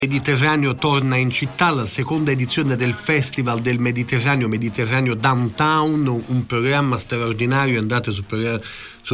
Mediterraneo torna in città, la seconda edizione del Festival del Mediterraneo, Mediterraneo Downtown, un programma straordinario. Andate su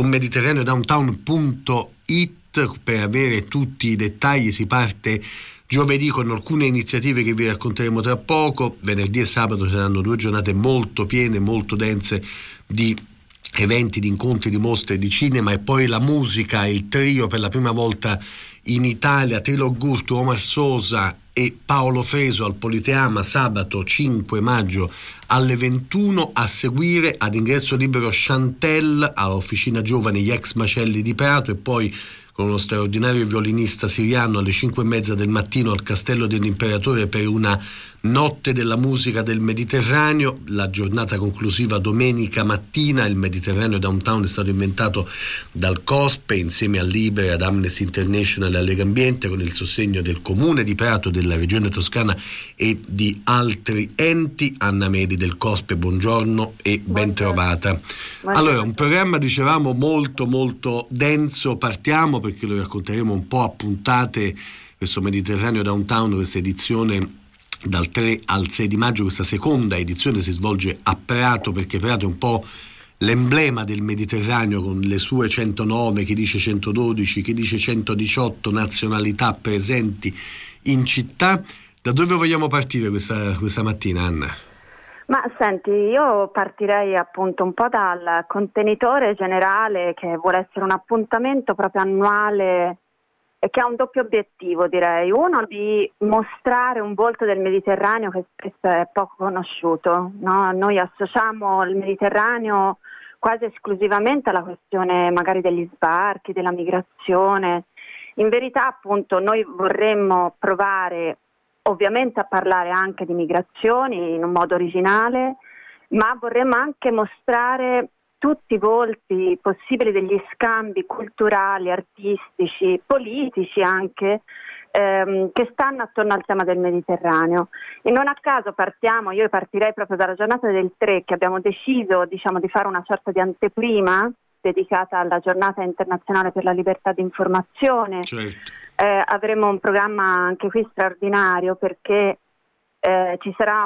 mediterraneodowntown.it per avere tutti i dettagli. Si parte giovedì con alcune iniziative che vi racconteremo tra poco. Venerdì e sabato saranno 2 giornate molto piene, molto dense di eventi, di incontri, di mostre, di cinema, e poi la musica, il trio per la prima volta in Italia, Trilo Gurtu, Omar Sosa e Paolo Fresu al Politeama, sabato 5 maggio alle 21. A seguire, ad ingresso libero, Chantel all'Officina Giovani Gli Ex Macelli di Prato, e poi con uno straordinario violinista siriano alle 5:30 del mattino al Castello dell'Imperatore per una notte della musica del Mediterraneo. La giornata conclusiva domenica mattina. Il Mediterraneo Downtown è stato inventato dal COSPE insieme a Libera, ad Amnesty International e a Legambiente, con il sostegno del Comune di Prato, della Regione Toscana e di altri enti. Anna Medi del COSPE, buongiorno e ben trovata. Allora, un programma, dicevamo, molto molto denso. Partiamo, perché lo racconteremo un po' a puntate, questo Mediterraneo Downtown, questa edizione dal 3 al 6 di maggio. Questa seconda edizione si svolge a Prato, perché Prato è un po' l'emblema del Mediterraneo, con le sue 109, chi dice 112, chi dice 118 nazionalità presenti in città. Da dove vogliamo partire questa mattina, Anna? Ma senti, io partirei appunto un po' dal contenitore generale, che vuole essere un appuntamento proprio annuale e che ha un doppio obiettivo, direi. Uno, di mostrare un volto del Mediterraneo che spesso è poco conosciuto, no? Noi associamo il Mediterraneo quasi esclusivamente alla questione magari degli sbarchi, della migrazione. In verità, appunto, noi vorremmo provare ovviamente a parlare anche di migrazioni in un modo originale, ma vorremmo anche mostrare tutti i volti possibili degli scambi culturali, artistici, politici anche, che stanno attorno al tema del Mediterraneo. E non a caso io partirei proprio dalla giornata del 3, che abbiamo deciso, diciamo, di fare una sorta di anteprima dedicata alla giornata internazionale per la libertà di informazione. Certo. Avremo un programma anche qui straordinario, perché ci sarà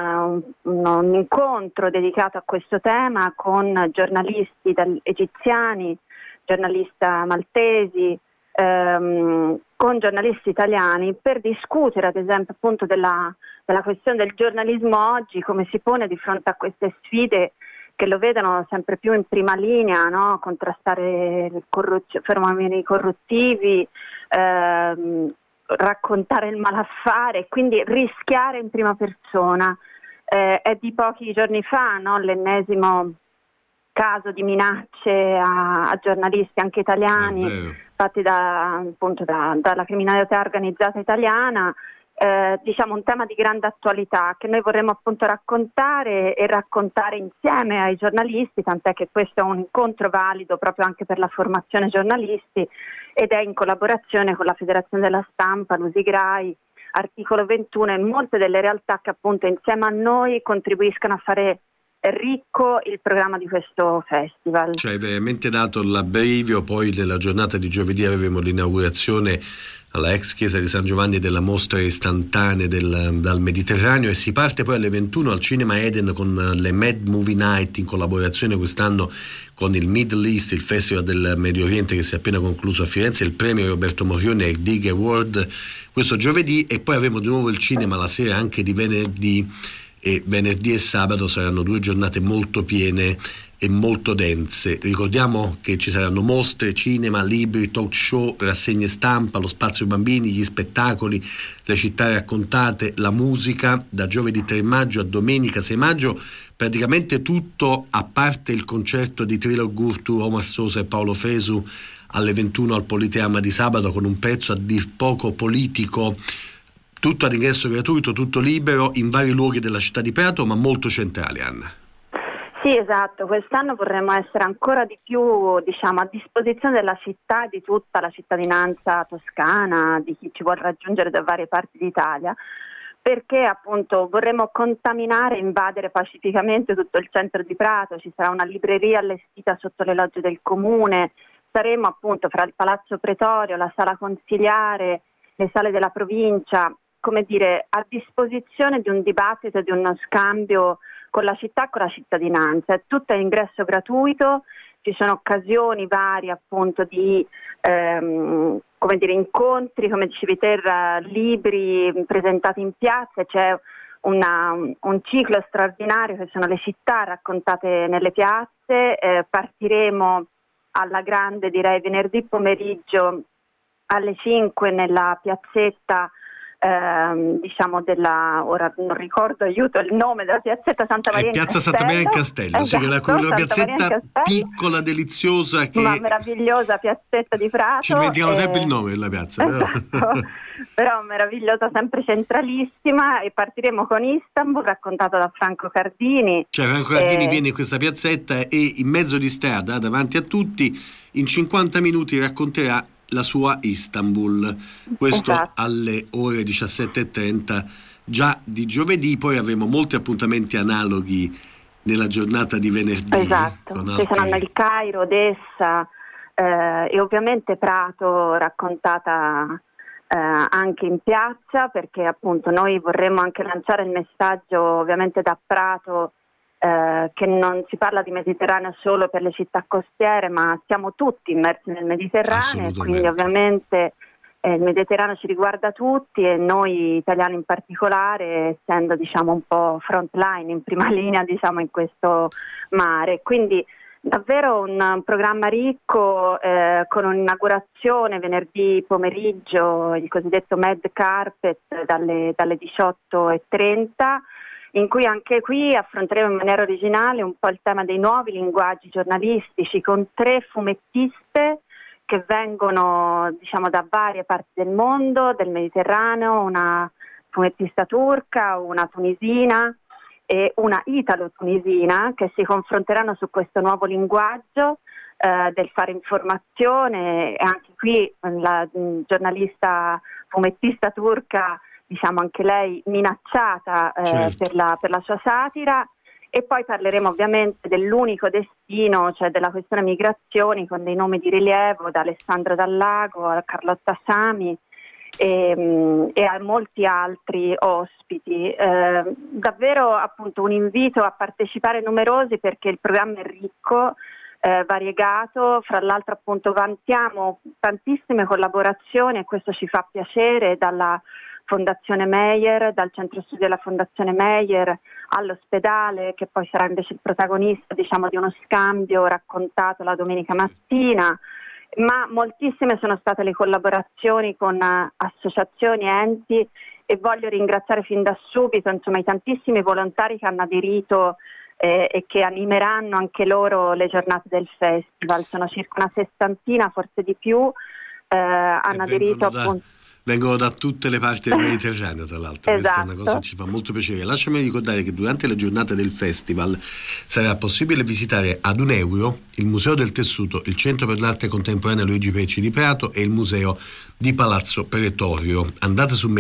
un incontro dedicato a questo tema con giornalisti egiziani, giornalisti maltesi, con giornalisti italiani, per discutere ad esempio appunto della questione del giornalismo oggi, come si pone di fronte a queste sfide che lo vedono sempre più in prima linea, no? Contrastare fenomeni corruttivi, raccontare il malaffare, quindi rischiare in prima persona. È di pochi giorni fa, no? L'ennesimo caso di minacce a giornalisti anche italiani, fatti dalla criminalità organizzata italiana. Diciamo un tema di grande attualità che noi vorremmo appunto raccontare insieme ai giornalisti, tant'è che questo è un incontro valido proprio anche per la formazione giornalisti, ed è in collaborazione con la Federazione della Stampa, l'Usigrai, Articolo 21 e molte delle realtà che appunto insieme a noi contribuiscono a fare ricco il programma di questo festival. Cioè, veramente dato l'abbrivio. Poi nella giornata di giovedì avevamo l'inaugurazione alla ex chiesa di San Giovanni della mostra istantanee dal Mediterraneo, e si parte poi alle 21 al Cinema Eden con le Mad Movie Night, in collaborazione quest'anno con il Middle East, il Festival del Medio Oriente che si è appena concluso a Firenze, il premio Roberto Morione e Dig Award questo giovedì. E poi avremo di nuovo il cinema la sera anche di venerdì, e venerdì e sabato saranno 2 giornate molto piene e molto dense. Ricordiamo che ci saranno mostre, cinema, libri, talk show, rassegne stampa, lo spazio bambini, gli spettacoli, le città raccontate, la musica. Da giovedì 3 maggio a domenica 6 maggio praticamente tutto, a parte il concerto di Trilo Gurtu, Omar Sosa e Paolo Fresu alle 21 al Politeama di sabato, con un prezzo a dir poco politico. Tutto ad ingresso gratuito, tutto libero, in vari luoghi della città di Prato, ma molto centrale, Anna. Sì, esatto. Quest'anno vorremmo essere ancora di più, diciamo, a disposizione della città, di tutta la cittadinanza toscana, di chi ci vuole raggiungere da varie parti d'Italia, perché appunto vorremmo contaminare e invadere pacificamente tutto il centro di Prato. Ci sarà una libreria allestita sotto le logge del comune, saremo appunto fra il Palazzo Pretorio, la Sala Consiliare le sale della provincia, come dire, a disposizione di un dibattito e di uno scambio con la città, con la cittadinanza. È tutto a ingresso gratuito, ci sono occasioni varie appunto di come dire, incontri, come dicevi te, libri presentati in piazza, c'è un ciclo straordinario che sono le città raccontate nelle piazze. Partiremo alla grande, direi venerdì pomeriggio alle 5 nella piazzetta diciamo ora non ricordo, aiuto, il nome della piazzetta Santa Maria in Piazza Castello. Santa Maria in Castello, Esatto, quella piazzetta piccola, deliziosa, ma meravigliosa piazzetta di Prato. Ci dimentichiamo sempre il nome della piazza, esatto. Però meravigliosa, sempre centralissima, e partiremo con Istanbul, raccontato da Franco Cardini. Cioè Franco Cardini viene in questa piazzetta e in mezzo di strada, davanti a tutti, in 50 minuti racconterà la sua Istanbul, questo esatto. alle ore 17:30 già di giovedì. Poi avremo molti appuntamenti analoghi nella giornata di venerdì. Esatto, ci saranno il Cairo, Odessa e ovviamente Prato raccontata anche in piazza, perché appunto noi vorremmo anche lanciare il messaggio ovviamente da Prato, che non si parla di Mediterraneo solo per le città costiere, ma siamo tutti immersi nel Mediterraneo, e quindi ovviamente il Mediterraneo ci riguarda tutti, e noi italiani in particolare, essendo diciamo un po' frontline, in prima linea diciamo in questo mare. Quindi davvero un programma ricco, con un'inaugurazione venerdì pomeriggio, il cosiddetto Mad Carpet dalle 18:30, in cui anche qui affronteremo in maniera originale un po' il tema dei nuovi linguaggi giornalistici, con 3 fumettiste che vengono diciamo da varie parti del mondo, del Mediterraneo, una fumettista turca, una tunisina e una italo-tunisina, che si confronteranno su questo nuovo linguaggio del fare informazione. E anche qui la giornalista fumettista turca, diciamo anche lei minacciata certo. per la sua satira. E poi parleremo ovviamente dell'unico destino, cioè della questione migrazioni, con dei nomi di rilievo, da Alessandro Dallago a Carlotta Sami e a molti altri ospiti. Davvero appunto un invito a partecipare numerosi, perché il programma è ricco, variegato. Fra l'altro appunto vantiamo tantissime collaborazioni, e questo ci fa piacere, dalla Fondazione Meyer, dal centro studio della Fondazione Meyer all'ospedale, che poi sarà invece il protagonista diciamo di uno scambio raccontato la domenica mattina. Ma moltissime sono state le collaborazioni con associazioni, enti, e voglio ringraziare fin da subito insomma i tantissimi volontari che hanno aderito e che animeranno anche loro le giornate del festival. Sono circa una 60, forse di più, hanno aderito appunto. Vengono da tutte le parti del Mediterraneo, tra l'altro. Esatto. Questa è una cosa che ci fa molto piacere. Lasciami ricordare che durante la giornata del festival sarà possibile visitare ad €1 il Museo del Tessuto, il Centro per l'Arte Contemporanea Luigi Pecci di Prato e il Museo di Palazzo Pretorio. Andate su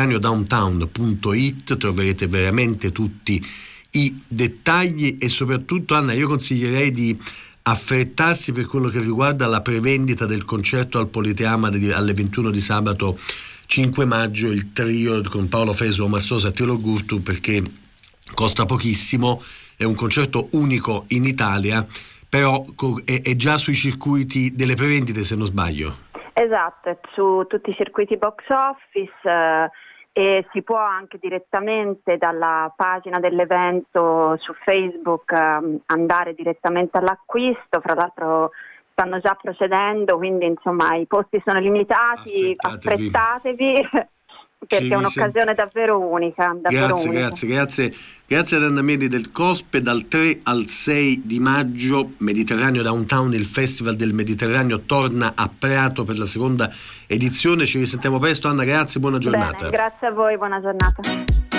mediterraneodowntown.it, troverete veramente tutti i dettagli, e soprattutto, Anna, io consiglierei di affrettarsi per quello che riguarda la prevendita del concerto al Politeama alle 21 di sabato 5 maggio, il trio con Paolo Feso, Omar Sosa e Tilo Gurtu, perché costa pochissimo, è un concerto unico in Italia, però è già sui circuiti delle prevendite, se non sbaglio. Esatto, è su tutti i circuiti box office, e si può anche direttamente dalla pagina dell'evento su Facebook andare direttamente all'acquisto. Fra l'altro stanno già procedendo, quindi insomma i posti sono limitati, affrettatevi perché è un'occasione davvero unica. Grazie ad Anna Meli del COSPE. Dal 3 al 6 di maggio Mediterraneo Downtown, il Festival del Mediterraneo, torna a Prato per la seconda edizione. Ci risentiamo presto, Anna, grazie, buona giornata. Bene, grazie a voi, buona giornata.